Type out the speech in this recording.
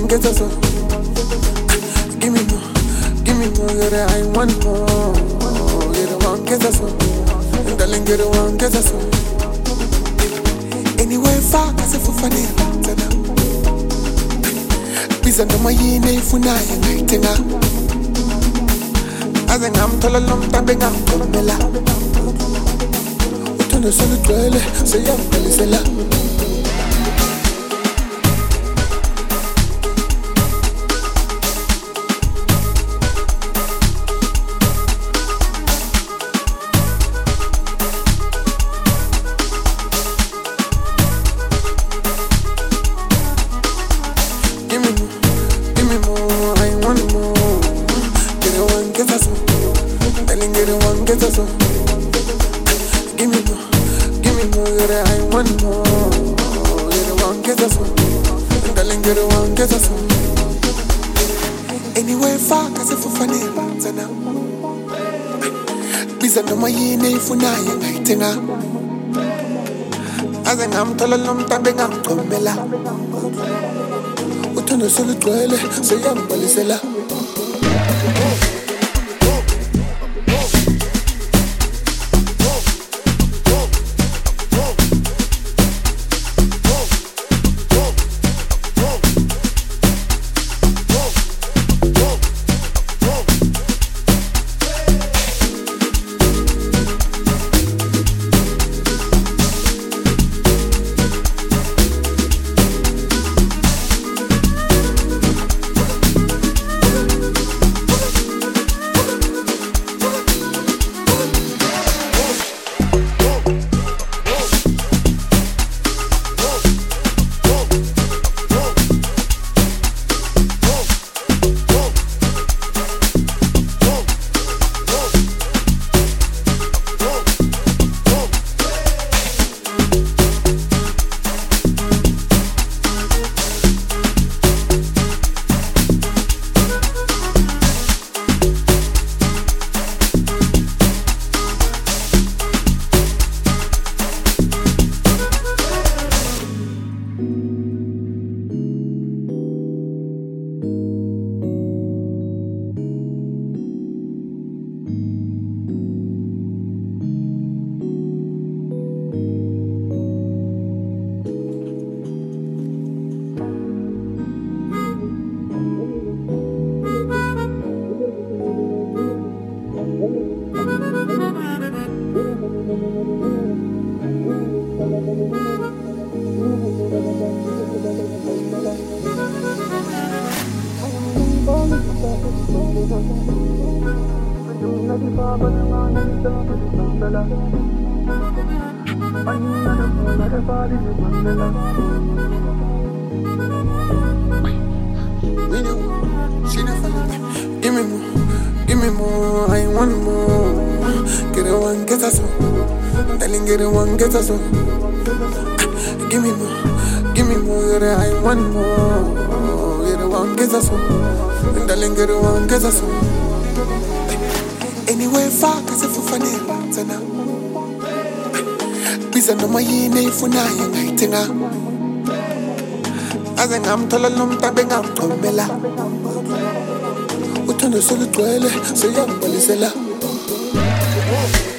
get us up. Give me more, yeah, I want more. Get the one, get us up. Darling, get the one, get us up. Anywhere far, cause if I need to Bisa no mayine ifuna yengaitenga Aze ngamthola lo mtambe ngamgomela Uthando solugcwele seyambalisela Anywhere far, cause if I need to Bisa no mayine ifuna yengaitenga Aze ngamthola lo mtambe ngamgomela Uthando solugcwele seyambalisela Give me more, I want more. Get the one, get us up. Darling, get the one, get us up. Give me more, yeah, I want more. Get the one, get us up. Darling, get the one, get us up. Anywhere far, cause if I need to Bisa no mayine ifuna yengaitenga Aze ngamthola lo mtambe ngamgomela Uthando solugcwele seyambalisela